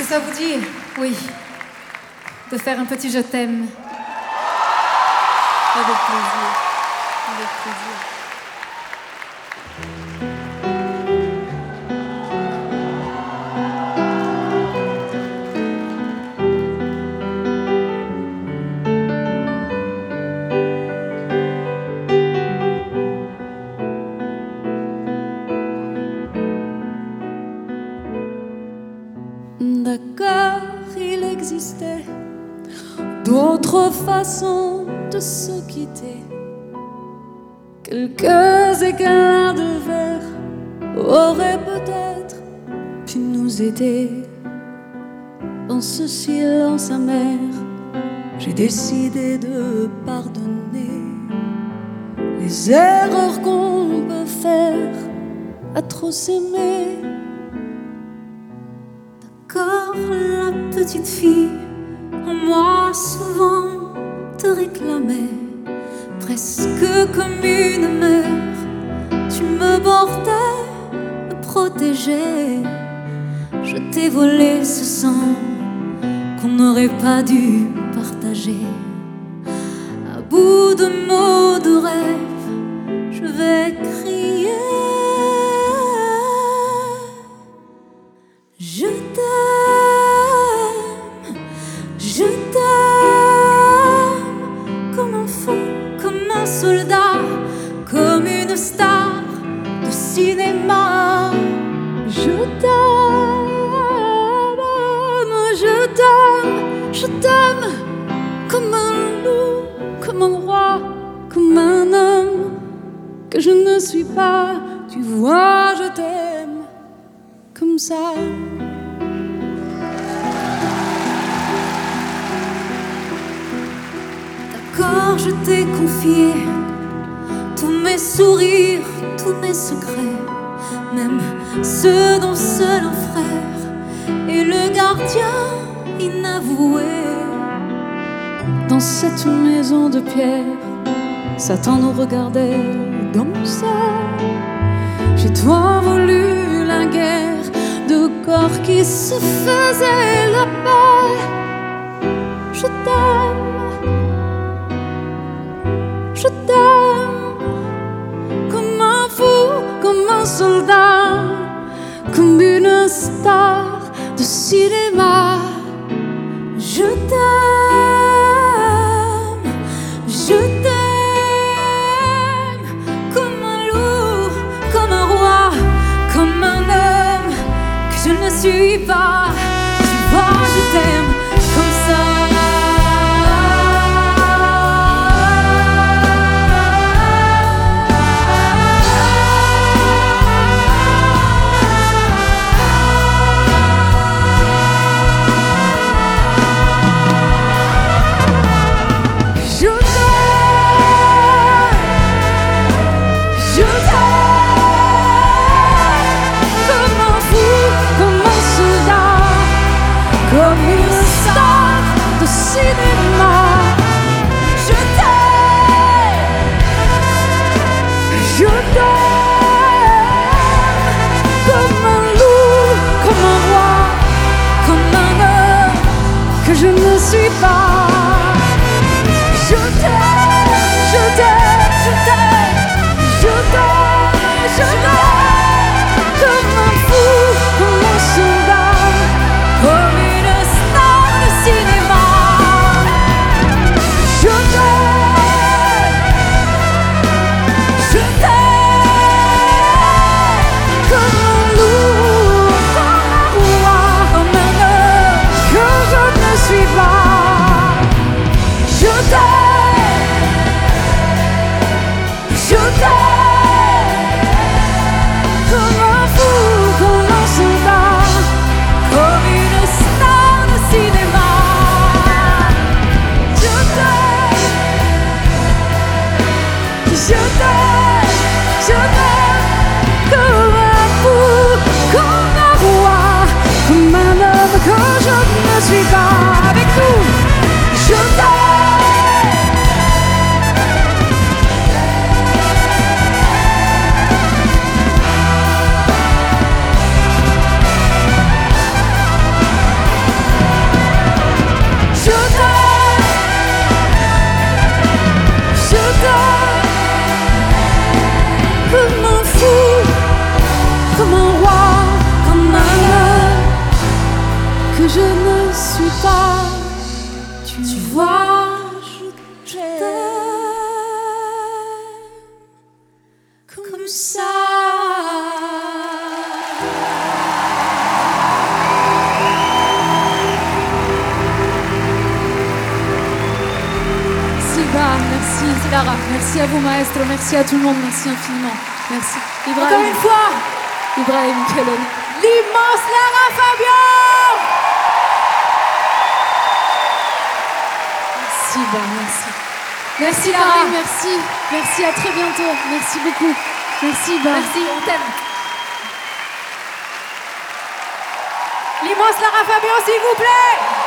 ça vous dit, oui, de faire un petit je t'aime. Avec plaisir, avec plaisir. D'accord, il existait d'autres façons de se quitter. Quelques éclats de verre auraient peut-être pu nous aider. Dans ce silence amer, j'ai décidé de pardonner les erreurs qu'on peut faire à trop s'aimer. D'accord, la petite fille en moi souvent te réclamait, presque comme une mère. Tu me bordais, me protégeais. Je t'ai volé ce sang qu'on n'aurait pas dû partager. À bout de mots, de rêves, je vais crier. Je t'aime, comme un fou, comme un soldat, comme une star de cinéma. Je t'aime, je t'aime, je t'aime, comme un loup, comme un roi, comme un homme que je ne suis pas. Tu vois, je t'aime comme ça. D'accord, je t'ai confié tous mes sourires, tous mes secrets, même ceux dont seul un frère est le gardien inavoué. Dans cette maison de pierre, Satan nous regardait comme ça. J'ai tant voulu la guerre de corps qui se faisaient la paix. Je t'aime, je t'aime, comme un fou, comme un soldat, comme une star de cinéma. Je t'aime, je t'aime, comme un loup, comme un roi, comme un homme que je ne suis pas. Tu vois, je t'aime comme ça. Comme une star de cinéma. Je t'aime, Je t'aime, comme un loup, comme un roi, comme un homme que je ne suis pas. Je t'aime, je t'aime, je t'aime, je t'aime, je t'aime, comme un fou, comme un soldat, comme une star de cinéma. je t'aime, Je t'aime, comme un loup, comme un roi, comme un homme que je ne suis pas. que je ne suis pas. Tu vois, je t'aime comme ça. Merci Lara, merci à vous maestro, merci à tout le monde, merci infiniment. Merci. Ibrahim. Encore une fois, Ibrahim, quel homme. L'immense Lara Fabian. Merci, merci. Merci Lara, merci. Merci, à très bientôt. Merci beaucoup. Merci, Merci, on t'aime. L'immense Lara Fabian, s'il vous plaît.